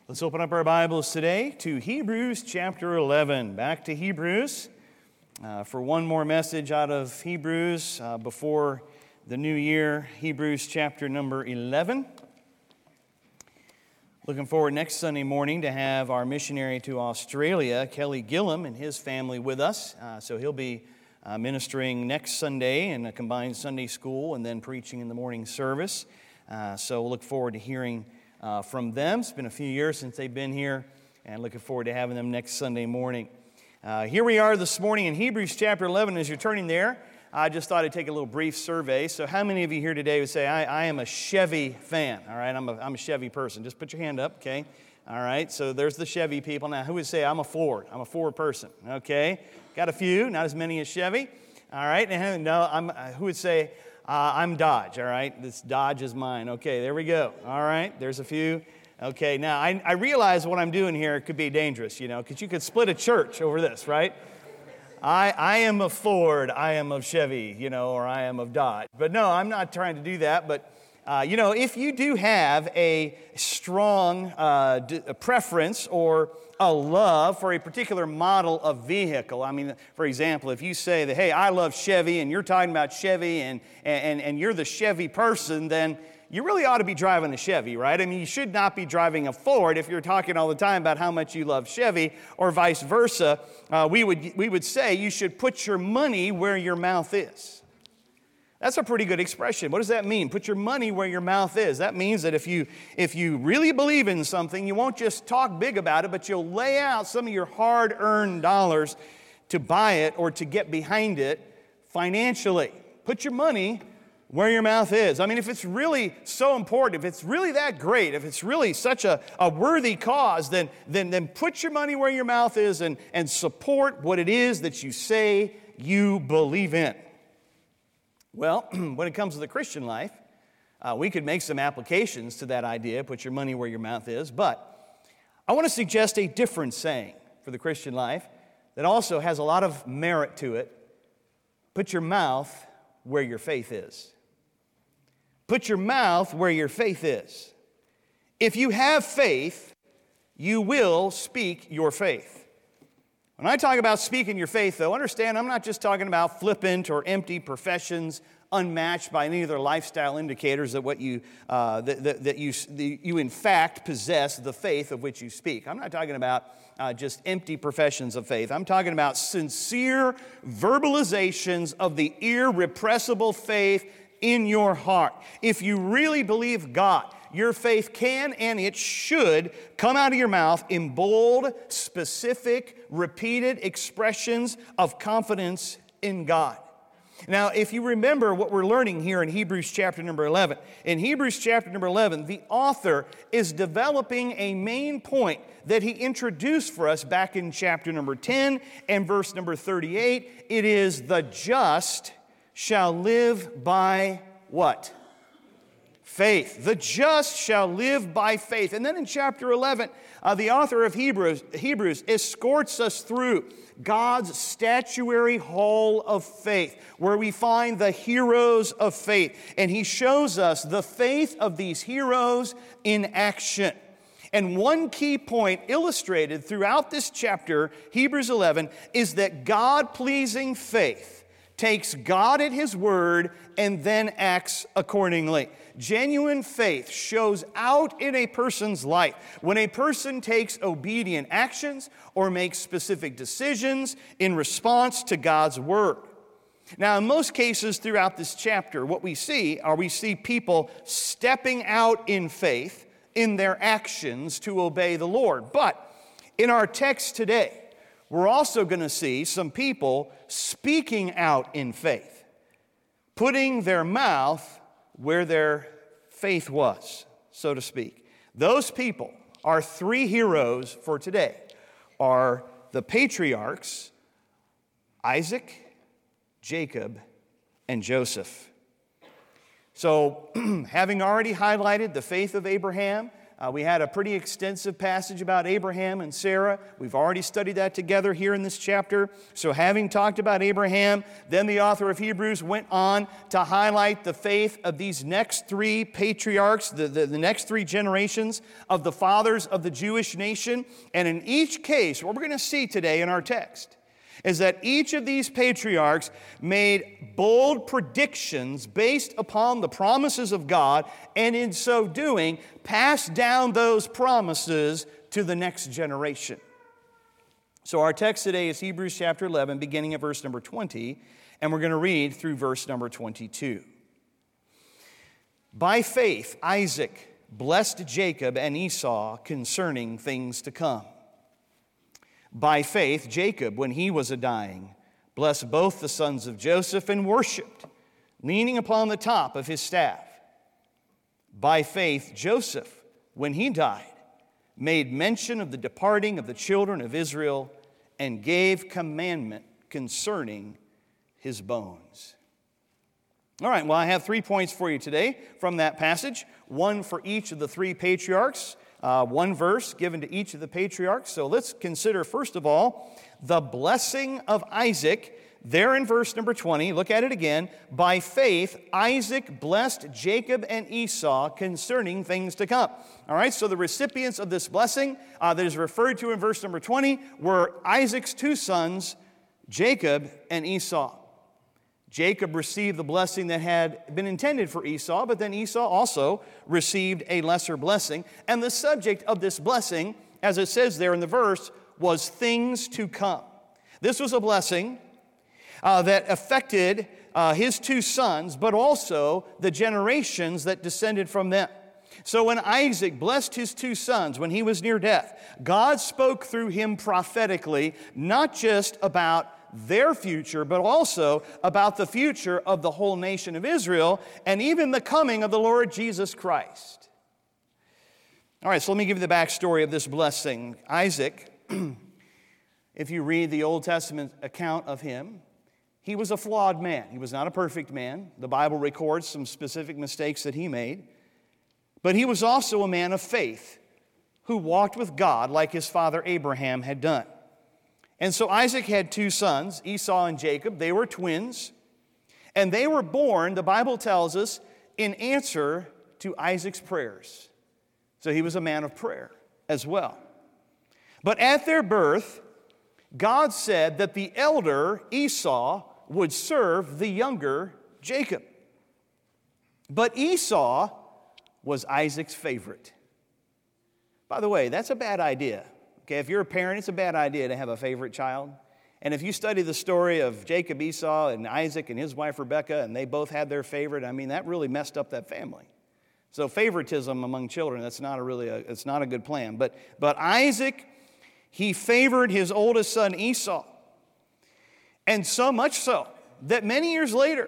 Let's open up our Bibles today to Hebrews chapter 11. Back to Hebrews for one more message out of Hebrews before the new year. Hebrews chapter number 11. Looking forward next Sunday morning to have our missionary to Australia, Kelly Gillum, and his family with us. So he'll be ministering next Sunday in a combined Sunday school and then preaching in the morning service. So we'll look forward to hearing from them. It's been a few years since they've been here, and looking forward to having them next Sunday morning. Here we are this morning in Hebrews chapter 11. As you're turning there, I just thought I'd take a little brief survey. So how many of you here today would say, I am a Chevy fan? All right, I'm a Chevy person. Just put your hand up, okay? All right, so there's the Chevy people. Now, who would say, I'm a Ford? I'm a Ford person, okay? Got a few, not as many as Chevy. All right, and no, who would say, I'm Dodge, all right? This Dodge is mine. Okay, there we go. All right, there's a few. Okay, now I realize what I'm doing here could be dangerous, because you could split a church over this, right? I am of Ford, I am of Chevy, or I am of Dodge. But no, I'm not trying to do that. But, if you do have a strong preference or a love for a particular model of vehicle. I mean, for example, if you say that, hey, I love Chevy, and you're talking about Chevy, and you're the Chevy person, then you really ought to be driving a Chevy, right? I mean, you should not be driving a Ford if you're talking all the time about how much you love Chevy, or vice versa. We would say you should put your money where your mouth is. That's a pretty good expression. What does that mean? Put your money where your mouth is. That means that if you really believe in something, you won't just talk big about it, but you'll lay out some of your hard-earned dollars to buy it or to get behind it financially. Put your money where your mouth is. I mean, if it's really so important, if it's really that great, if it's really such a worthy cause, then put your money where your mouth is and support what it is that you say you believe in. Well, when it comes to the Christian life, we could make some applications to that idea, put your money where your mouth is, but I want to suggest a different saying for the Christian life that also has a lot of merit to it. Put your mouth where your faith is. Put your mouth where your faith is. If you have faith, you will speak your faith. When I talk about speaking your faith, though, understand I'm not just talking about flippant or empty professions unmatched by any other lifestyle indicators that you in fact possess the faith of which you speak. I'm not talking about just empty professions of faith. I'm talking about sincere verbalizations of the irrepressible faith in your heart. If you really believe God, your faith can and it should come out of your mouth in bold, specific, repeated expressions of confidence in God. Now, if you remember what we're learning here in Hebrews chapter number 11, in Hebrews chapter number 11, the author is developing a main point that he introduced for us back in chapter number 10 and verse number 38. It is the just shall live by what? Faith. The just shall live by faith. And then in chapter 11, the author of Hebrews escorts us through God's statuary hall of faith, where we find the heroes of faith. And he shows us the faith of these heroes in action. And one key point illustrated throughout this chapter, Hebrews 11, is that God-pleasing faith takes God at His word and then acts accordingly. Genuine faith shows out in a person's life when a person takes obedient actions or makes specific decisions in response to God's word. Now, in most cases throughout this chapter, what we see people stepping out in faith in their actions to obey the Lord. But in our text today, we're also going to see some people speaking out in faith, putting their mouth where their faith was, so to speak. Those people, our three heroes for today, are the patriarchs, Isaac, Jacob, and Joseph. So, having already highlighted the faith of Abraham, We had a pretty extensive passage about Abraham and Sarah. We've already studied that together here in this chapter. So having talked about Abraham, then the author of Hebrews went on to highlight the faith of these next three patriarchs, the next three generations of the fathers of the Jewish nation. And in each case, what we're going to see today in our text is that each of these patriarchs made bold predictions based upon the promises of God, and in so doing, passed down those promises to the next generation. So our text today is Hebrews chapter 11, beginning at verse number 20, and we're going to read through verse number 22. By faith, Isaac blessed Jacob and Esau concerning things to come. By faith, Jacob, when he was a-dying, blessed both the sons of Joseph and worshipped, leaning upon the top of his staff. By faith, Joseph, when he died, made mention of the departing of the children of Israel and gave commandment concerning his bones. All right, well, I have 3 points for you today from that passage, one for each of the three patriarchs. One verse given to each of the patriarchs. So let's consider, first of all, the blessing of Isaac. There in verse number 20, look at it again. By faith, Isaac blessed Jacob and Esau concerning things to come. All right, so the recipients of this blessing that is referred to in verse number 20 were Isaac's two sons, Jacob and Esau. Jacob received the blessing that had been intended for Esau, but then Esau also received a lesser blessing. And the subject of this blessing, as it says there in the verse, was things to come. This was a blessing that affected his two sons, but also the generations that descended from them. So when Isaac blessed his two sons when he was near death, God spoke through him prophetically, not just about their future, but also about the future of the whole nation of Israel and even the coming of the Lord Jesus Christ. All right, so let me give you the backstory of this blessing. Isaac, if you read the Old Testament account of him, he was a flawed man. He was not a perfect man. The Bible records some specific mistakes that he made. But he was also a man of faith who walked with God like his father Abraham had done. And so Isaac had two sons, Esau and Jacob. They were twins. And they were born, the Bible tells us, in answer to Isaac's prayers. So he was a man of prayer as well. But at their birth, God said that the elder, Esau, would serve the younger, Jacob. But Esau was Isaac's favorite. By the way, that's a bad idea. Okay, if you're a parent, it's a bad idea to have a favorite child. And if you study the story of Jacob, Esau, and Isaac and his wife Rebekah, and they both had their favorite, I mean, that really messed up that family. So favoritism among children, that's not it's not a good plan. But Isaac, he favored his oldest son Esau. And so much so that many years later,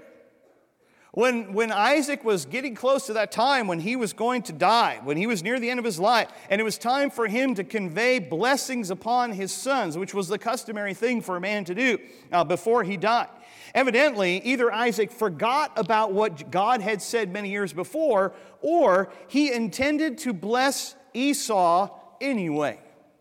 when Isaac was getting close to that time when he was going to die, when he was near the end of his life, and it was time for him to convey blessings upon his sons, which was the customary thing for a man to do before he died. Evidently, either Isaac forgot about what God had said many years before, or he intended to bless Esau anyway.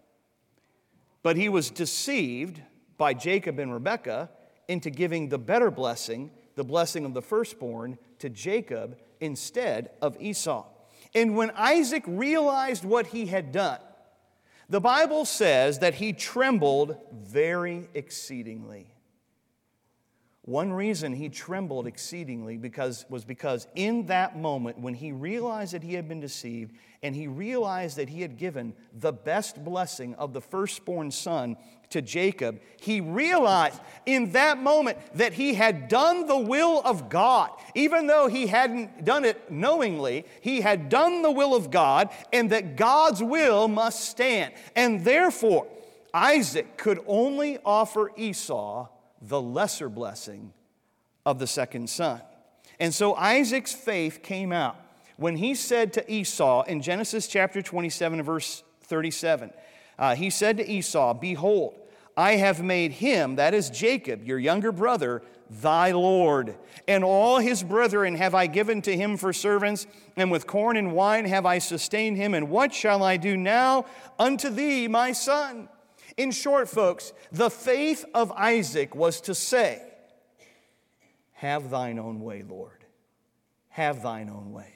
But he was deceived by Jacob and Rebekah into giving the better blessing, the blessing of the firstborn, to Jacob instead of Esau. And when Isaac realized what he had done, the Bible says that he trembled very exceedingly. One reason he trembled exceedingly was because in that moment when he realized that he had been deceived and he realized that he had given the best blessing of the firstborn son to Jacob, he realized in that moment that he had done the will of God. Even though he hadn't done it knowingly, he had done the will of God, and that God's will must stand. And therefore, Isaac could only offer Esau the lesser blessing of the second son. And so Isaac's faith came out when he said to Esau in Genesis chapter 27 and verse 37, he said to Esau, "Behold, I have made him," that is Jacob, your younger brother, "thy Lord. And all his brethren have I given to him for servants, and with corn and wine have I sustained him. And what shall I do now unto thee, my son?" In short, folks, the faith of Isaac was to say, "Have thine own way, Lord. Have thine own way."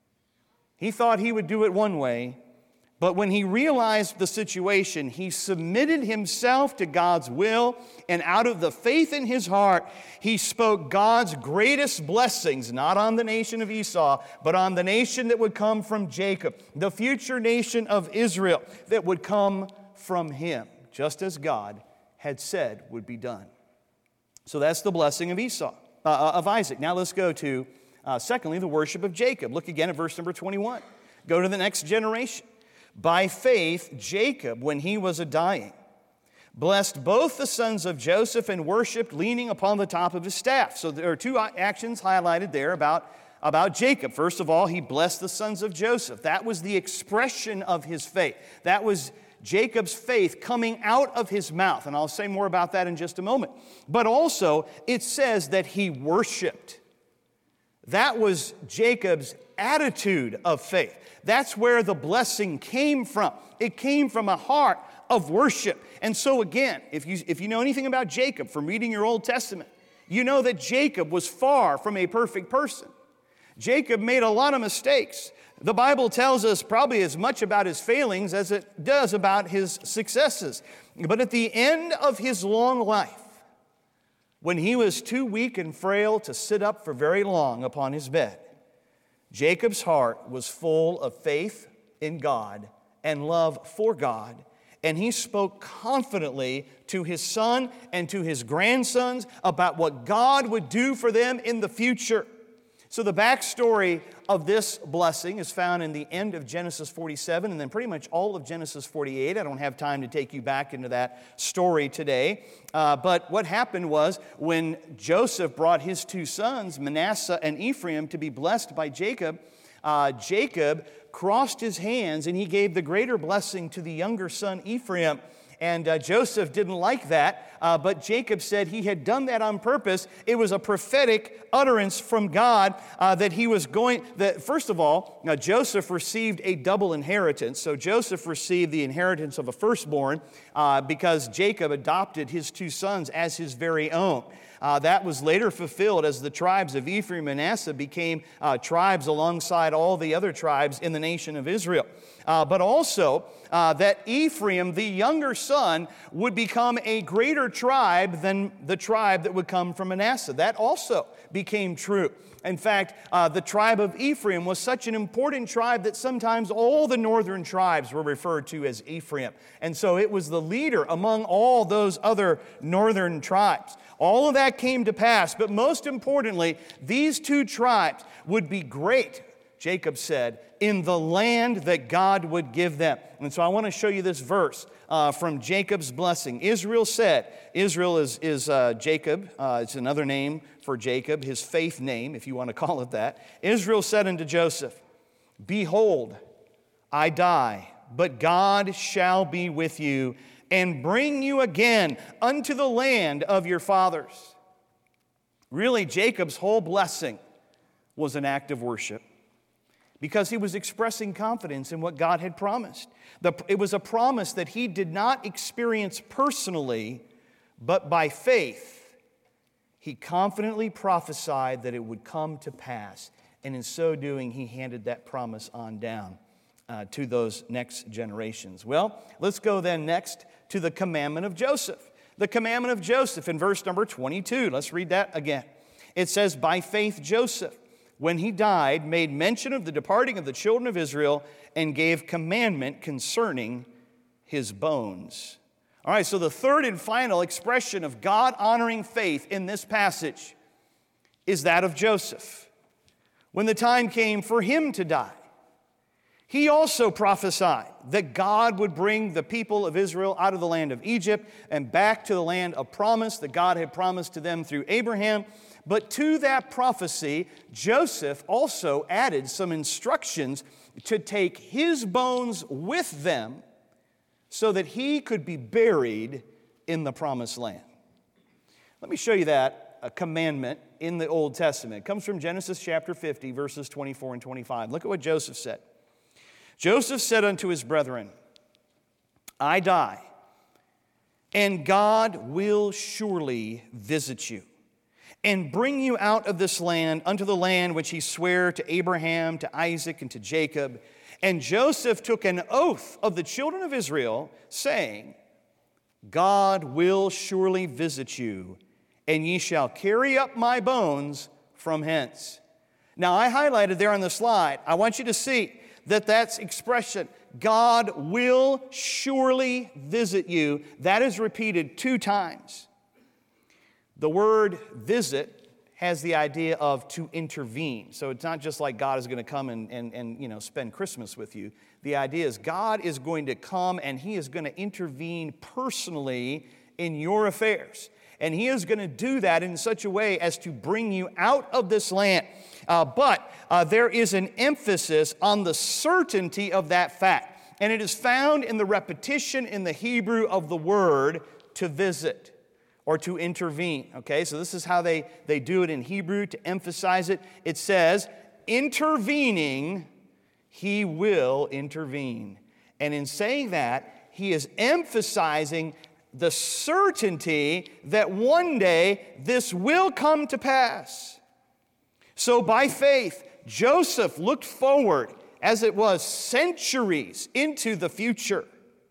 He thought he would do it one way, but when he realized the situation, he submitted himself to God's will, and out of the faith in his heart, he spoke God's greatest blessings, not on the nation of Esau, but on the nation that would come from Jacob, the future nation of Israel that would come from him, just as God had said would be done. So that's the blessing of Isaac. Now let's go to, secondly, the worship of Jacob. Look again at verse number 21. Go to the next generation. "By faith, Jacob, when he was a-dying, blessed both the sons of Joseph and worshiped, leaning upon the top of his staff." So there are two actions highlighted there about Jacob. First of all, he blessed the sons of Joseph. That was the expression of his faith. That was Jacob's faith coming out of his mouth. And I'll say more about that in just a moment. But also, it says that he worshiped. That was Jacob's attitude of faith. That's where the blessing came from. It came from a heart of worship. And so again, if you know anything about Jacob from reading your Old Testament, you know that Jacob was far from a perfect person. Jacob made a lot of mistakes. The Bible tells us probably as much about his failings as it does about his successes. But at the end of his long life, when he was too weak and frail to sit up for very long upon his bed, Jacob's heart was full of faith in God and love for God, and he spoke confidently to his son and to his grandsons about what God would do for them in the future. So the backstory of this blessing is found in the end of Genesis 47 and then pretty much all of Genesis 48. I don't have time to take you back into that story today. But what happened was when Joseph brought his two sons, Manasseh and Ephraim, to be blessed by Jacob, Jacob crossed his hands and he gave the greater blessing to the younger son Ephraim. And Joseph didn't like that, but Jacob said he had done that on purpose. It was a prophetic utterance from God first of all, Joseph received a double inheritance. So Joseph received the inheritance of a firstborn because Jacob adopted his two sons as his very own. That was later fulfilled as the tribes of Ephraim and Manasseh became tribes alongside all the other tribes in the nation of Israel. But also that Ephraim, the younger son, would become a greater tribe than the tribe that would come from Manasseh. That also became true. In fact, the tribe of Ephraim was such an important tribe that sometimes all the northern tribes were referred to as Ephraim. And so it was the leader among all those other northern tribes. All of that came to pass, but most importantly, these two tribes would be great, Jacob said, in the land that God would give them. And so I want to show you this verse from Jacob's blessing. Israel said, Israel is Jacob. It's another name for Jacob, his faith name, if you want to call it that. Israel said unto Joseph, "Behold, I die, but God shall be with you, and bring you again unto the land of your fathers." Really, Jacob's whole blessing was an act of worship because he was expressing confidence in what God had promised. It was a promise that he did not experience personally, but by faith, he confidently prophesied that it would come to pass. And in so doing, he handed that promise on down to those next generations. Well, let's go then next to the commandment of Joseph. The commandment of Joseph in verse number 22. Let's read that again. It says, "By faith Joseph, when he died, made mention of the departing of the children of Israel and gave commandment concerning his bones." All right, so the third and final expression of God-honoring faith in this passage is that of Joseph. When the time came for him to die, he also prophesied that God would bring the people of Israel out of the land of Egypt and back to the land of promise that God had promised to them through Abraham. But to that prophecy, Joseph also added some instructions to take his bones with them so that he could be buried in the promised land. Let me show you that, a commandment in the Old Testament. It comes from Genesis chapter 50, verses 24 and 25. Look at what Joseph said. Joseph said unto his brethren, I die, and God will surely visit you, and bring you out of this land unto the land which he sware to Abraham, to Isaac, and to Jacob. And Joseph took an oath of the children of Israel, saying, God will surely visit you, and ye shall carry up my bones from hence. Now, I highlighted there on the slide, I want you to see that that's expression, God will surely visit you. That is repeated 2 times. The word visit has the idea of to intervene. So it's not just like God is going to come and spend Christmas with you. The idea is God is going to come and He is going to intervene personally in your affairs. And He is going to do that in such a way as to bring you out of this land. But there is an emphasis on the certainty of that fact. And it is found in the repetition in the Hebrew of the word to visit or to intervene. Okay, so this is how they do it in Hebrew to emphasize it. It says, intervening, He will intervene. And in saying that, He is emphasizing the certainty that one day this will come to pass. So by faith, Joseph looked forward, as it was centuries into the future.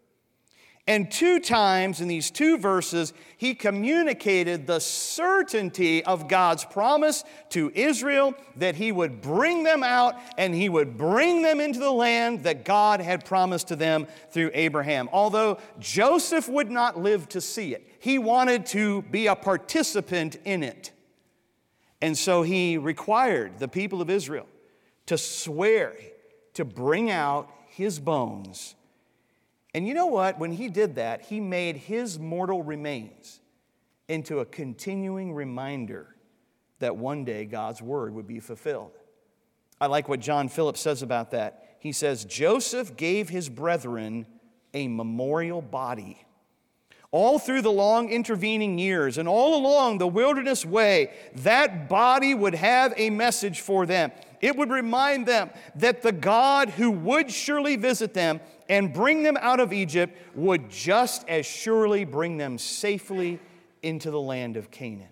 And 2 times in these 2 verses, he communicated the certainty of God's promise to Israel that He would bring them out and He would bring them into the land that God had promised to them through Abraham. Although Joseph would not live to see it, he wanted to be a participant in it. And so he required the people of Israel to swear to bring out his bones. And you know what? When he did that, he made his mortal remains into a continuing reminder that one day God's word would be fulfilled. I like what John Phillips says about that. He says, Joseph gave his brethren a memorial body. All through the long intervening years and all along the wilderness way, that body would have a message for them. It would remind them that the God who would surely visit them and bring them out of Egypt would just as surely bring them safely into the land of Canaan.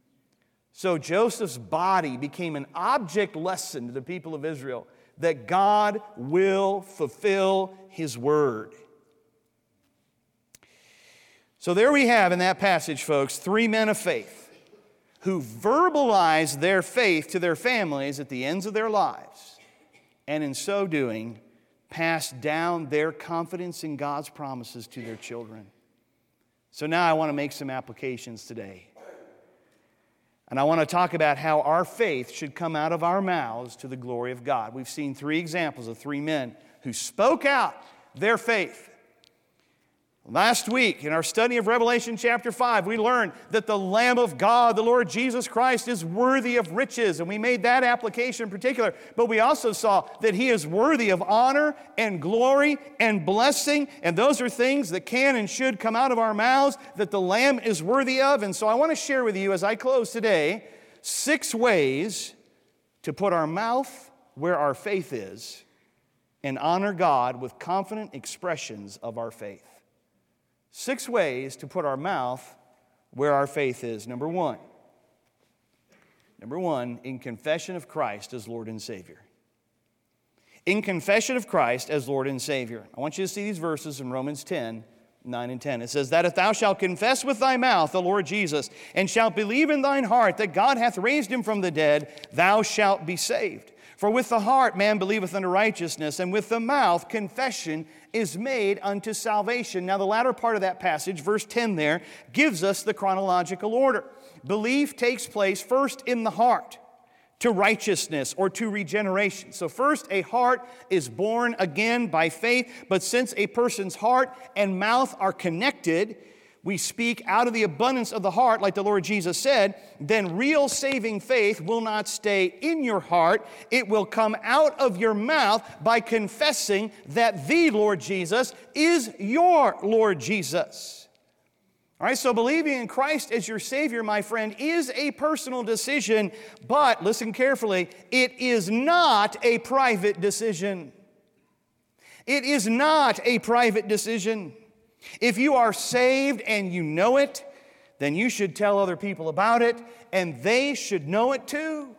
So Joseph's body became an object lesson to the people of Israel that God will fulfill His word. So there we have in that passage, folks, 3 men of faith who verbalized their faith to their families at the ends of their lives, and in so doing, passed down their confidence in God's promises to their children. So now I want to make some applications today. And I want to talk about how our faith should come out of our mouths to the glory of God. We've seen 3 examples of 3 men who spoke out their faith. Last week, in our study of Revelation chapter 5, we learned that the Lamb of God, the Lord Jesus Christ, is worthy of riches, and we made that application in particular. But we also saw that He is worthy of honor and glory and blessing, and those are things that can and should come out of our mouths that the Lamb is worthy of. And so I want to share with you, as I close today, 6 ways to put our mouth where our faith is and honor God with confident expressions of our faith. 6 ways to put our mouth where our faith is. Number one, in confession of Christ as Lord and Savior. In confession of Christ as Lord and Savior. I want you to see these verses in Romans 10, 9 and 10. It says, that if thou shalt confess with thy mouth the Lord Jesus, and shalt believe in thine heart that God hath raised Him from the dead, thou shalt be saved. For with the heart man believeth unto righteousness, and with the mouth confession is made unto salvation. Now the latter part of that passage, verse 10 there, gives us the chronological order. Belief takes place first in the heart to righteousness or to regeneration. So first a heart is born again by faith, but since a person's heart and mouth are connected, we speak out of the abundance of the heart, like the Lord Jesus said, then real saving faith will not stay in your heart. It will come out of your mouth by confessing that the Lord Jesus is your Lord Jesus. All right, so believing in Christ as your Savior, my friend, is a personal decision, but listen carefully, it is not a private decision. It is not a private decision. If you are saved and you know it, then you should tell other people about it, and they should know it too.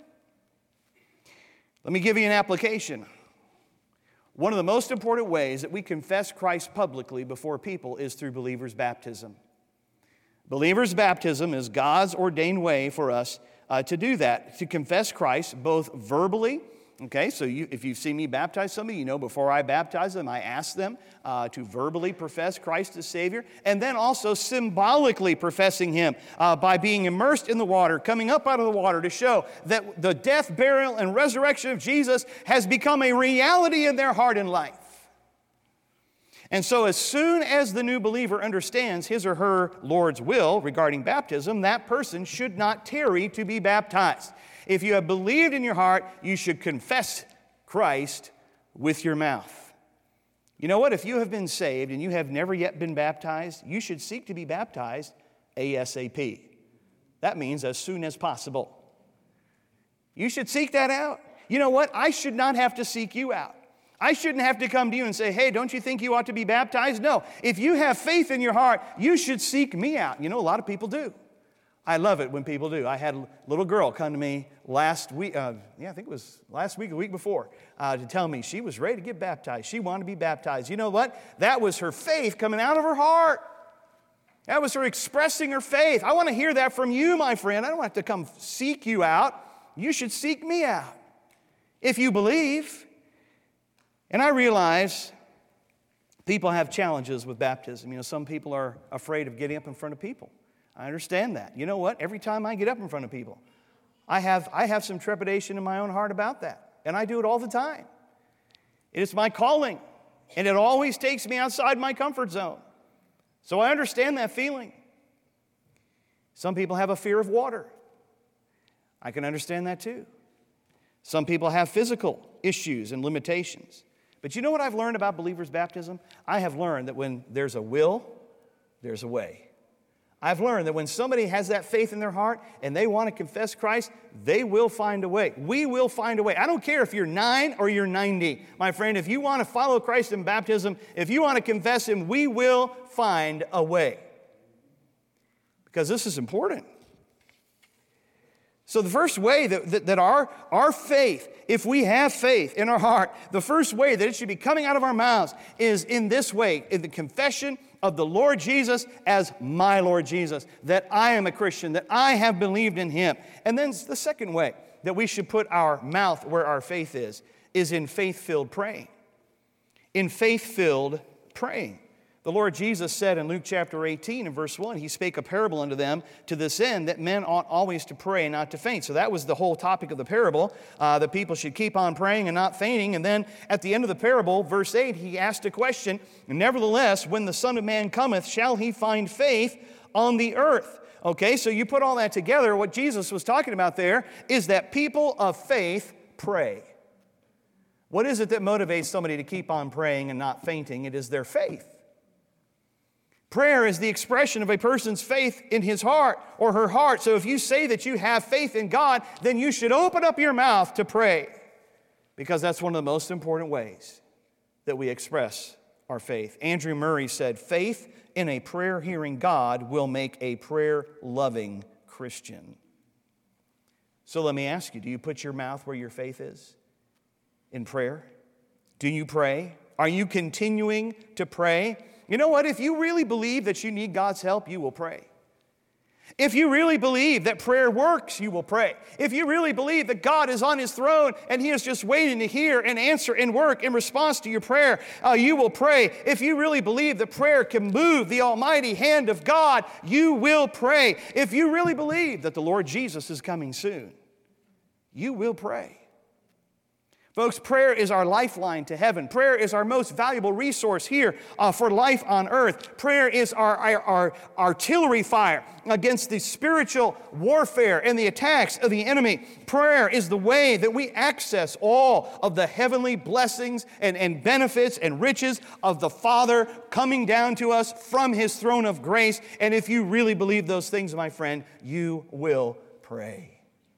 Let me give you an application. One of the most important ways that we confess Christ publicly before people is through believer's baptism. Believer's baptism is God's ordained way for us to do that, to confess Christ both verbally. Okay, so if you've seen me baptize somebody, you know before I baptize them, I ask them to verbally profess Christ as Savior, and then also symbolically professing Him by being immersed in the water, coming up out of the water to show that the death, burial, and resurrection of Jesus has become a reality in their heart and life. And so as soon as the new believer understands his or her Lord's will regarding baptism, that person should not tarry to be baptized. If you have believed in your heart, you should confess Christ with your mouth. You know what? If you have been saved and you have never yet been baptized, you should seek to be baptized ASAP. That means as soon as possible. You should seek that out. You know what? I should not have to seek you out. I shouldn't have to come to you and say, hey, don't you think you ought to be baptized? No. If you have faith in your heart, you should seek me out. You know, a lot of people do. I love it when people do. I had a little girl come to me last week, I think it was last week, the week before, to tell me she was ready to get baptized. She wanted to be baptized. You know what? That was her faith coming out of her heart. That was her expressing her faith. I want to hear that from you, my friend. I don't have to come seek you out. You should seek me out if you believe. And I realize people have challenges with baptism. You know, some people are afraid of getting up in front of people. I understand that. You know what? Every time I get up in front of people, I have some trepidation in my own heart about that. And I do it all the time. It is my calling. And it always takes me outside my comfort zone. So I understand that feeling. Some people have a fear of water. I can understand that too. Some people have physical issues and limitations. But you know what I've learned about believers' baptism? I have learned that when there's a will, there's a way. I've learned that when somebody has that faith in their heart and they want to confess Christ, they will find a way. We will find a way. I don't care if you're 9 or you're 90. My friend, if you want to follow Christ in baptism, if you want to confess Him, we will find a way. Because this is important. So the first way that our faith, if we have faith in our heart, the first way that it should be coming out of our mouths is in this way, in the confession of the Lord Jesus as my Lord Jesus, that I am a Christian, that I have believed in Him. And then the second way that we should put our mouth where our faith is in faith-filled praying. In faith-filled praying. The Lord Jesus said in Luke chapter 18 and verse 1, He spake a parable unto them to this end that men ought always to pray and not to faint. So that was the whole topic of the parable, that people should keep on praying and not fainting. And then at the end of the parable, verse 8, He asked a question, nevertheless, when the Son of Man cometh, shall He find faith on the earth? Okay, so you put all that together, what Jesus was talking about there is that people of faith pray. What is it that motivates somebody to keep on praying and not fainting? It is their faith. Prayer is the expression of a person's faith in his heart or her heart. So if you say that you have faith in God, then you should open up your mouth to pray, because that's one of the most important ways that we express our faith. Andrew Murray said, faith in a prayer-hearing God will make a prayer-loving Christian. So let me ask you, do you put your mouth where your faith is in prayer? Do you pray? Are you continuing to pray? You know what? If you really believe that you need God's help, you will pray. If you really believe that prayer works, you will pray. If you really believe that God is on His throne and He is just waiting to hear and answer and work in response to your prayer, you will pray. If you really believe that prayer can move the almighty hand of God, you will pray. If you really believe that the Lord Jesus is coming soon, you will pray. Folks, prayer is our lifeline to heaven. Prayer is our most valuable resource here for life on earth. Prayer is our artillery fire against the spiritual warfare and the attacks of the enemy. Prayer is the way that we access all of the heavenly blessings and benefits and riches of the Father coming down to us from His throne of grace. And if you really believe those things, my friend, you will pray.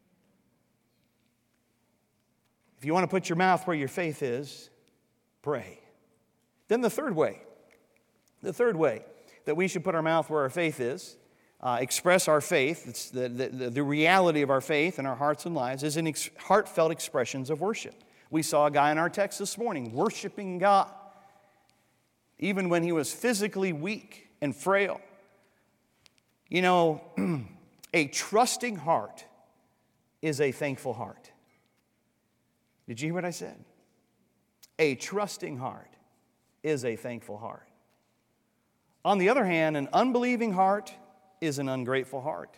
If you want to put your mouth where your faith is, pray. Then the third way that we should put our mouth where our faith is, express our faith, it's the reality of our faith in our hearts and lives, is in heartfelt expressions of worship. We saw a guy in our text this morning worshiping God, even when he was physically weak and frail. You know, a trusting heart is a thankful heart. Did you hear what I said? A trusting heart is a thankful heart. On the other hand, an unbelieving heart is an ungrateful heart.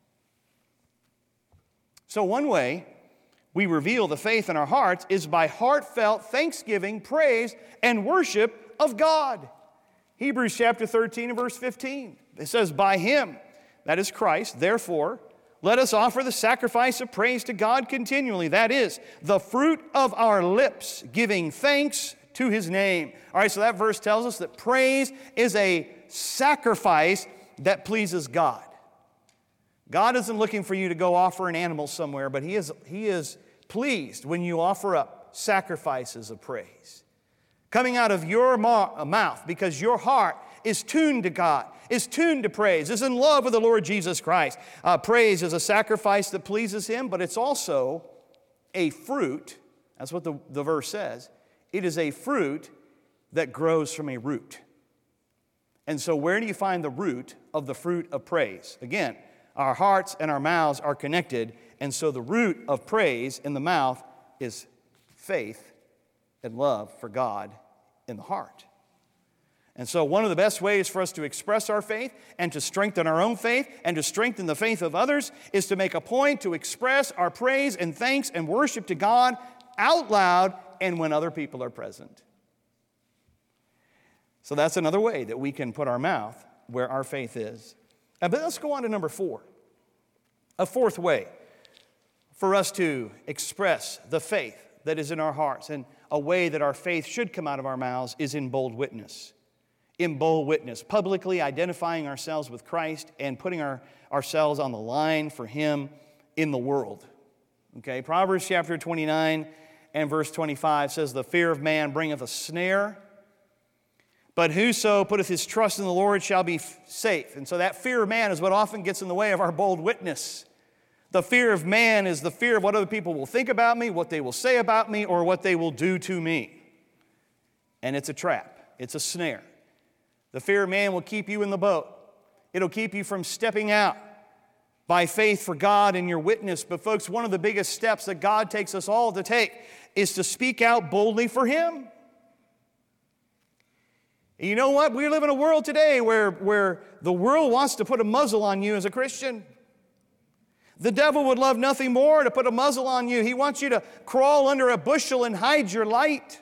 So one way we reveal the faith in our hearts is by heartfelt thanksgiving, praise, and worship of God. Hebrews chapter 13 and verse 15. It says, by Him, that is Christ, therefore, let us offer the sacrifice of praise to God continually. That is, the fruit of our lips, giving thanks to His name. All right, so that verse tells us that praise is a sacrifice that pleases God. God isn't looking for you to go offer an animal somewhere, but He is pleased when you offer up sacrifices of praise. Coming out of your mouth because your heart is tuned to God, is tuned to praise, is in love with the Lord Jesus Christ. Praise is a sacrifice that pleases Him, but it's also a fruit. That's what the verse says. It is a fruit that grows from a root. And so where do you find the root of the fruit of praise? Again, our hearts and our mouths are connected, and so the root of praise in the mouth is faith and love for God in the heart. And so one of the best ways for us to express our faith and to strengthen our own faith and to strengthen the faith of others is to make a point to express our praise and thanks and worship to God out loud and when other people are present. So that's another way that we can put our mouth where our faith is. But let's go on to number 4. A fourth way for us to express the faith that is in our hearts and a way that our faith should come out of our mouths is in bold witness. In bold witness, publicly identifying ourselves with Christ and putting ourselves on the line for Him in the world. Okay, Proverbs chapter 29 and verse 25 says, the fear of man bringeth a snare, but whoso putteth his trust in the Lord shall be safe. And so that fear of man is what often gets in the way of our bold witness. The fear of man is the fear of what other people will think about me, what they will say about me, or what they will do to me. And it's a trap. It's a snare. The fear of man will keep you in the boat. It'll keep you from stepping out by faith for God in your witness. But folks, one of the biggest steps that God takes us all to take is to speak out boldly for Him. And you know what? We live in a world today where the world wants to put a muzzle on you as a Christian. The devil would love nothing more to put a muzzle on you. He wants you to crawl under a bushel and hide your light.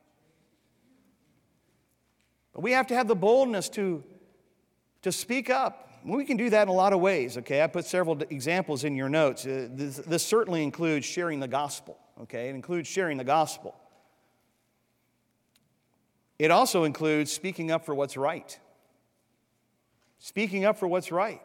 But we have to have the boldness to speak up. We can do that in a lot of ways, okay? I put several examples in your notes. This certainly includes sharing the gospel, okay? It includes sharing the gospel. It also includes speaking up for what's right. Speaking up for what's right.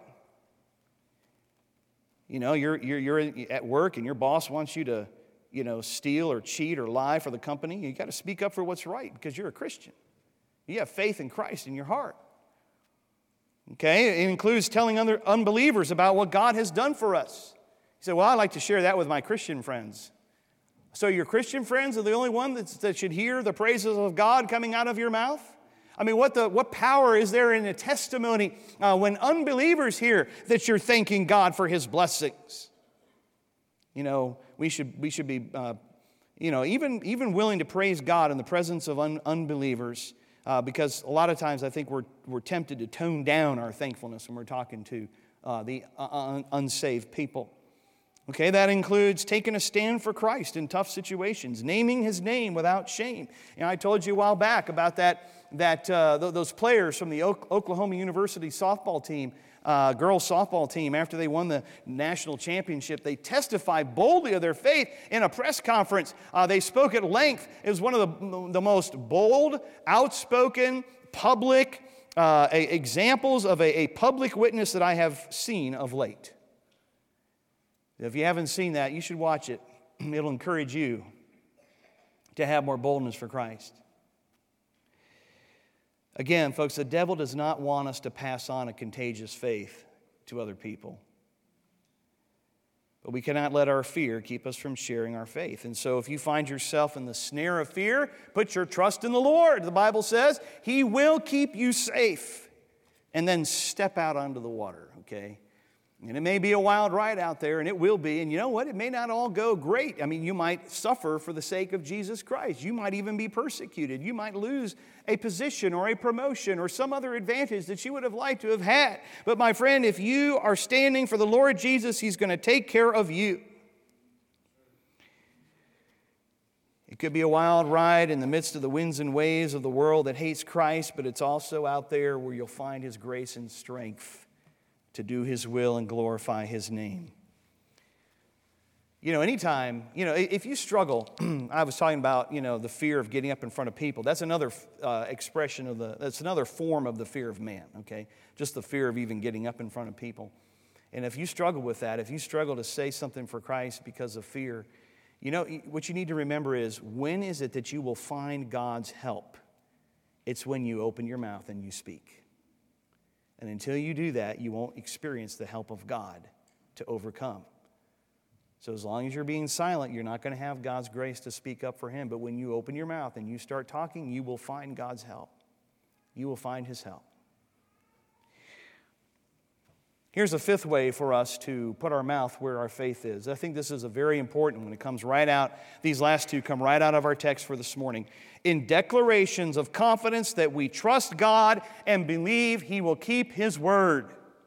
You know, you're at work and your boss wants you to, steal or cheat or lie for the company. You got to speak up for what's right because you're a Christian. You have faith in Christ in your heart. Okay? It includes telling other unbelievers about what God has done for us. You say, well, I like to share that with my Christian friends. So your Christian friends are the only one that should hear the praises of God coming out of your mouth? I mean, what power is there in a testimony when unbelievers hear that you're thanking God for His blessings? We should be, even willing to praise God in the presence of unbelievers because a lot of times I think we're tempted to tone down our thankfulness when we're talking to the unsaved people. Okay, that includes taking a stand for Christ in tough situations, naming His name without shame. I told you a while back about those players from the Oklahoma University softball team, girls softball team, after they won the national championship. They testified boldly of their faith in a press conference. They spoke at length. It was one of the most bold, outspoken, public examples of a public witness that I have seen of late. If you haven't seen that, you should watch it. It'll encourage you to have more boldness for Christ. Again, folks, the devil does not want us to pass on a contagious faith to other people. But we cannot let our fear keep us from sharing our faith. And so if you find yourself in the snare of fear, put your trust in the Lord. The Bible says He will keep you safe. And then step out onto the water, okay? And it may be a wild ride out there, and it will be. And you know what? It may not all go great. I mean, you might suffer for the sake of Jesus Christ. You might even be persecuted. You might lose a position or a promotion or some other advantage that you would have liked to have had. But my friend, if you are standing for the Lord Jesus, He's going to take care of you. It could be a wild ride in the midst of the winds and waves of the world that hates Christ, but it's also out there where you'll find His grace and strength to do His will and glorify His name. Anytime, if you struggle, I was talking about, the fear of getting up in front of people. That's another that's another form of the fear of man, okay? Just the fear of even getting up in front of people. And if you struggle with that, if you struggle to say something for Christ because of fear, what you need to remember is, when is it that you will find God's help? It's when you open your mouth and you speak. And until you do that, you won't experience the help of God to overcome. So as long as you're being silent, you're not going to have God's grace to speak up for Him. But when you open your mouth and you start talking, you will find God's help. You will find His help. Here's a fifth way for us to put our mouth where our faith is. I think this is a very important one. It comes right out. These last two come right out of our text for this morning. In declarations of confidence that we trust God and believe He will keep His word.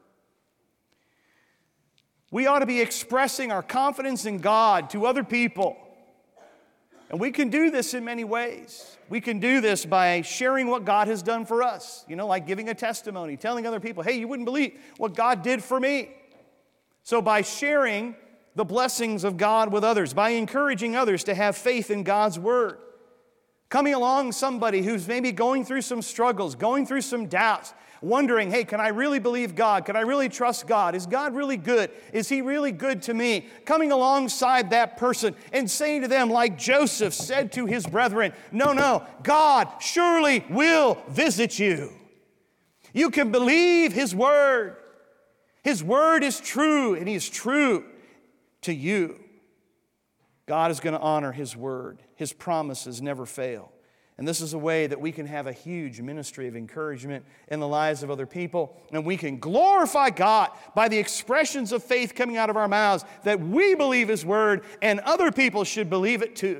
We ought to be expressing our confidence in God to other people. And we can do this in many ways. We can do this by sharing what God has done for us. Like giving a testimony, telling other people, hey, you wouldn't believe what God did for me. So by sharing the blessings of God with others, by encouraging others to have faith in God's word, coming along somebody who's maybe going through some struggles, going through some doubts, wondering, hey, can I really believe God? Can I really trust God? Is God really good? Is He really good to me? Coming alongside that person and saying to them, like Joseph said to his brethren, no, God surely will visit you. You can believe His word. His word is true, and He is true to you. God is going to honor His word. His promises never fail. And this is a way that we can have a huge ministry of encouragement in the lives of other people. And we can glorify God by the expressions of faith coming out of our mouths that we believe His word and other people should believe it too.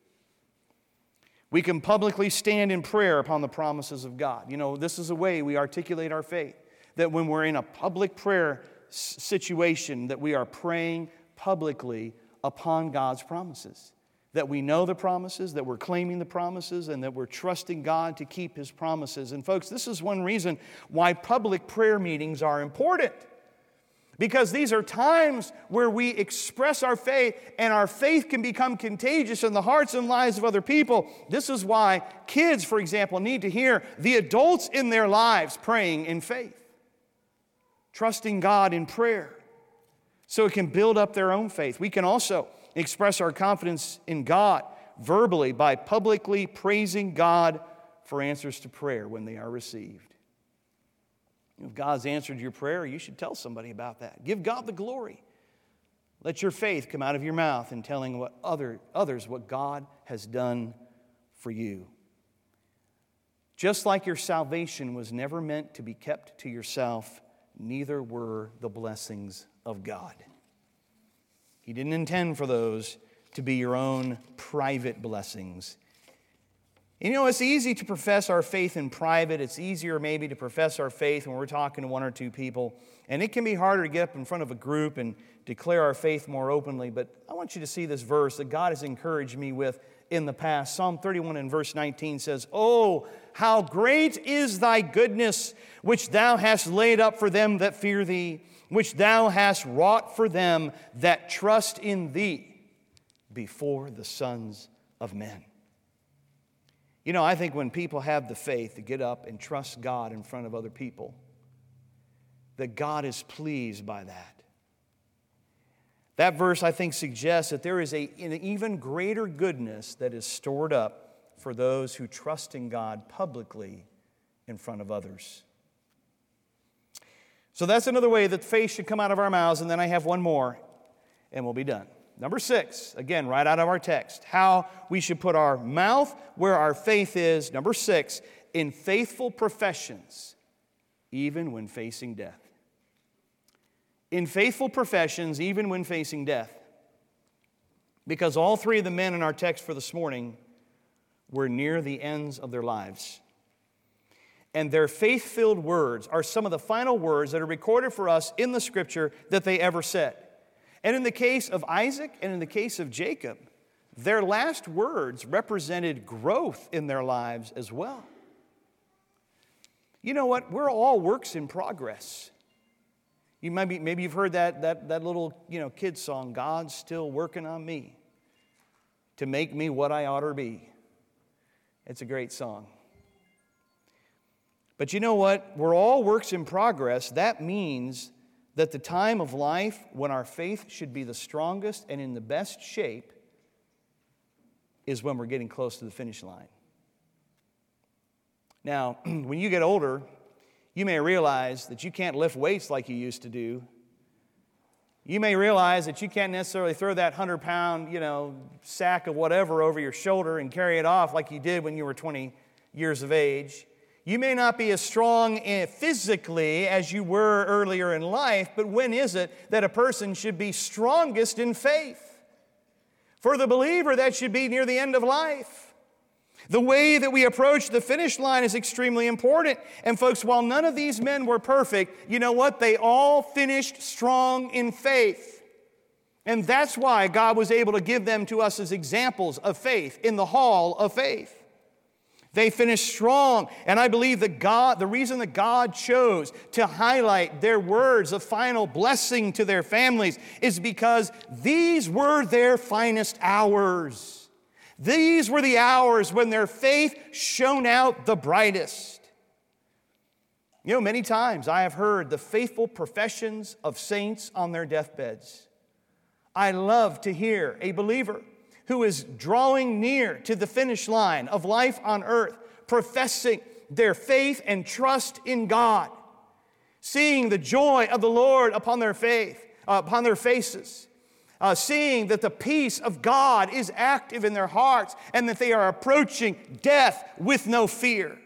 We can publicly stand in prayer upon the promises of God. This is a way we articulate our faith. That when we're in a public prayer situation, that we are praying publicly upon God's promises. That we know the promises, that we're claiming the promises, and that we're trusting God to keep His promises. And folks, this is one reason why public prayer meetings are important. Because these are times where we express our faith, and our faith can become contagious in the hearts and lives of other people. This is why kids, for example, need to hear the adults in their lives praying in faith, trusting God in prayer, so it can build up their own faith. We can also express our confidence in God verbally by publicly praising God for answers to prayer when they are received. If God's answered your prayer, you should tell somebody about that. Give God the glory. Let your faith come out of your mouth in telling others what God has done for you. Just like your salvation was never meant to be kept to yourself, neither were the blessings of God. He didn't intend for those to be your own private blessings. You know, it's easy to profess our faith in private. It's easier maybe to profess our faith when we're talking to one or two people. And it can be harder to get up in front of a group and declare our faith more openly. But I want you to see this verse that God has encouraged me with in the past. Psalm 31 and verse 19 says, "Oh, how great is thy goodness, which thou hast laid up for them that fear thee, which thou hast wrought for them that trust in thee before the sons of men." You know, I think when people have the faith to get up and trust God in front of other people, that God is pleased by that. That verse, I think, suggests that there is an even greater goodness that is stored up for those who trust in God publicly in front of others. So that's another way that faith should come out of our mouths, and then I have one more, and we'll be done. Number 6, again, right out of our text, how we should put our mouth where our faith is. Number 6, in faithful professions, even when facing death. In faithful professions, even when facing death. Because all three of the men in our text for this morning were near the ends of their lives. And their faith-filled words are some of the final words that are recorded for us in the Scripture that they ever said. And in the case of Isaac and in the case of Jacob, their last words represented growth in their lives as well. You know what? We're all works in progress. Maybe you've heard that little kid song, "God's still working on me to make me what I ought to be." It's a great song. But you know what? We're all works in progress. That means that the time of life when our faith should be the strongest and in the best shape is when we're getting close to the finish line. Now, when you get older, you may realize that you can't lift weights like you used to do. You may realize that you can't necessarily throw that 100-pound, sack of whatever over your shoulder and carry it off like you did when you were 20 years of age. You may not be as strong physically as you were earlier in life, but when is it that a person should be strongest in faith? For the believer, that should be near the end of life. The way that we approach the finish line is extremely important. And folks, while none of these men were perfect, you know what? They all finished strong in faith. And that's why God was able to give them to us as examples of faith in the hall of faith. They finished strong, and I believe that the reason that God chose to highlight their words of final blessing to their families is because these were their finest hours. These were the hours when their faith shone out the brightest. You know, many times I have heard the faithful professions of saints on their deathbeds. I love to hear a believer who is drawing near to the finish line of life on earth, professing their faith and trust in God, seeing the joy of the Lord upon their faces, seeing that the peace of God is active in their hearts and that they are approaching death with no fear.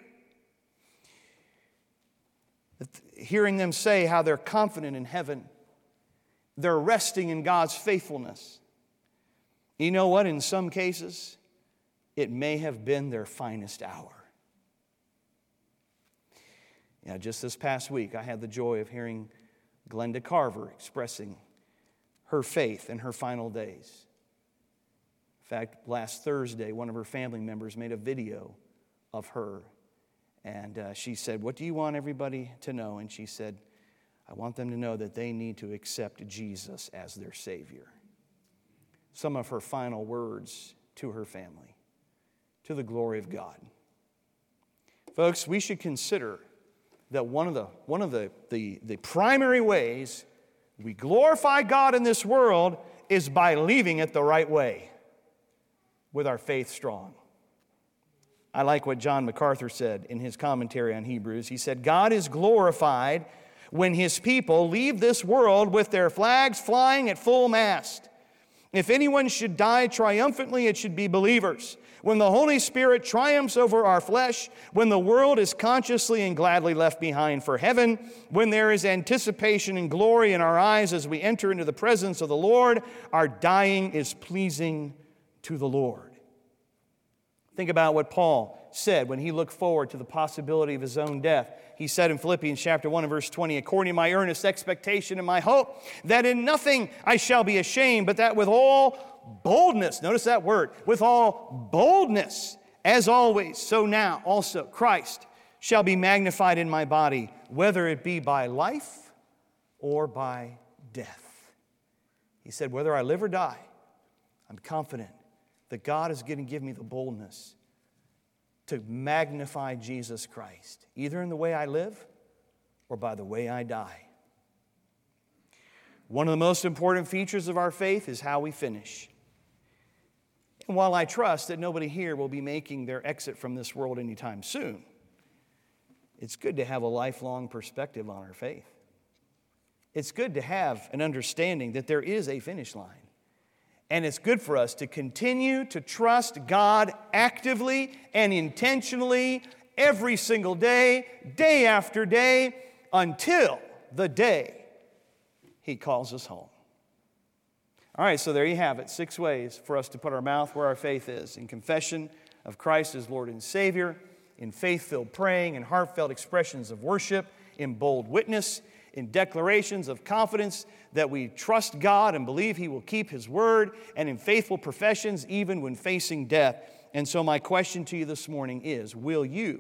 Hearing them say how they're confident in heaven, they're resting in God's faithfulness. You know what? In some cases, it may have been their finest hour. Just this past week, I had the joy of hearing Glenda Carver expressing her faith in her final days. In fact, last Thursday, one of her family members made a video of her. And she said, "What do you want everybody to know?" And she said, "I want them to know that they need to accept Jesus as their Savior." Some of her final words to her family, to the glory of God. Folks, we should consider that one of the primary ways we glorify God in this world is by leaving it the right way, with our faith strong. I like what John MacArthur said in his commentary on Hebrews. He said, "God is glorified when His people leave this world with their flags flying at full mast. If anyone should die triumphantly, it should be believers. When the Holy Spirit triumphs over our flesh, when the world is consciously and gladly left behind for heaven, when there is anticipation and glory in our eyes as we enter into the presence of the Lord, our dying is pleasing to the Lord." Think about what Paul said when he looked forward to the possibility of his own death. He said in Philippians chapter 1 and verse 20, according to my earnest expectation and my hope, that in nothing I shall be ashamed, but that with all boldness, notice that word, with all boldness, as always, so now also Christ shall be magnified in my body, whether it be by life or by death. He said, whether I live or die, I'm confident that God is going to give me the boldness to magnify Jesus Christ, either in the way I live or by the way I die. One of the most important features of our faith is how we finish. And while I trust that nobody here will be making their exit from this world anytime soon, it's good to have a lifelong perspective on our faith. It's good to have an understanding that there is a finish line. And it's good for us to continue to trust God actively and intentionally every single day, day after day, until the day He calls us home. All right, so there you have it. 6 ways for us to put our mouth where our faith is. In confession of Christ as Lord and Savior, in faith-filled praying and heartfelt expressions of worship, in bold witness, in declarations of confidence that we trust God and believe He will keep His word, and in faithful professions even when facing death. And so my question to you this morning is, will you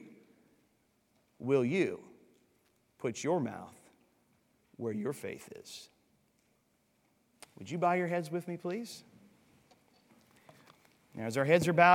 put your mouth where your faith is? Would you bow your heads with me, please? Now, as our heads are bowed,